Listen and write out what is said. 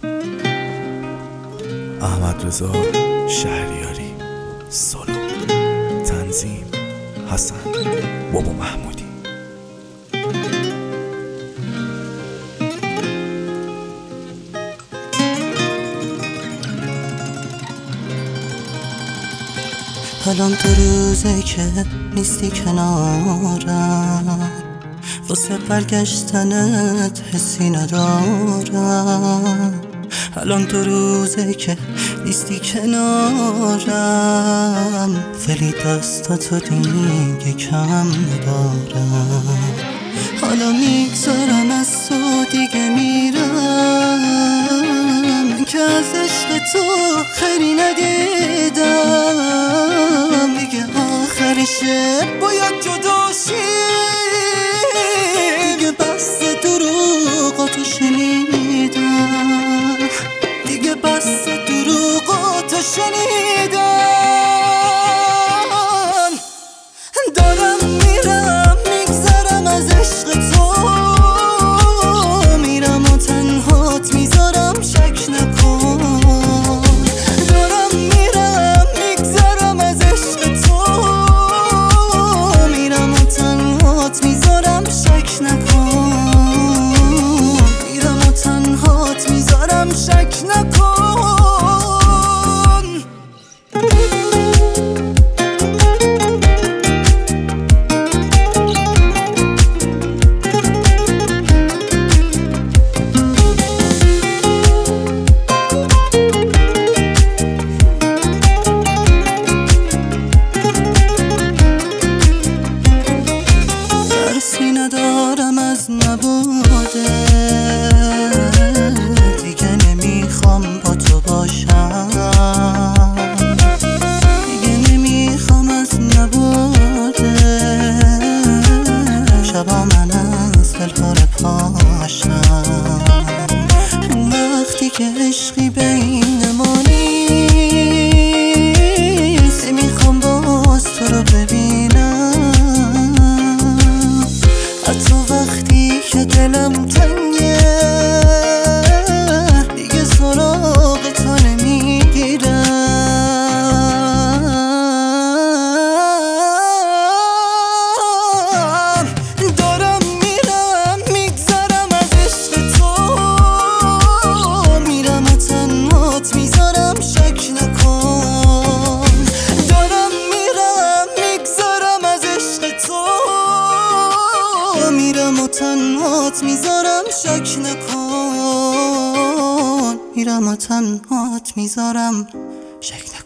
احمدرضا شهریاری، سولو، تنظیم حسن بابا محمودی. الان تو روزه که نیستی کنارم، واسه برگشتنت حسی ندارم. الان تو روزه که نیستی کنارم، ولی دستاتو دیگه کم ندارم. حالا میگذارم از تو دیگه میرم، که از عشق تو خیری ندیدم. دیگه آخرشه باید جدا شی، دیگه بس دروغاتو شنیدم، دیگه بس دروغاتو شنیدم. دارم میرم میگذرم از عشق تو، میرم و تنهات میذارم شک نکن. دارم میرم میگذرم از عشق تو، میرم و تنهات میذارم شک نکن. میرم و تنهات میذارم شک نکن. ترسی ندارم از نبوده، دیگه نمیخوام با تو باشم، دیگه نمیخوام از نبوده. شبا من از دلهاره پاشم، وقتی که عشقی بین ما نیست، میخوام باز تو رو ببینم. حتی وقتی که دلم تنگه، دیگه سراغ تو نمیگیرم. دارم میرم میگذرم از عشق تو، میرم و تنهات میذارم شک نکن. دارم میرم میگذرم از عشق تو، میرم و تنهات میذارم شک نکن. میرم و تنهات میذارم شک نکن.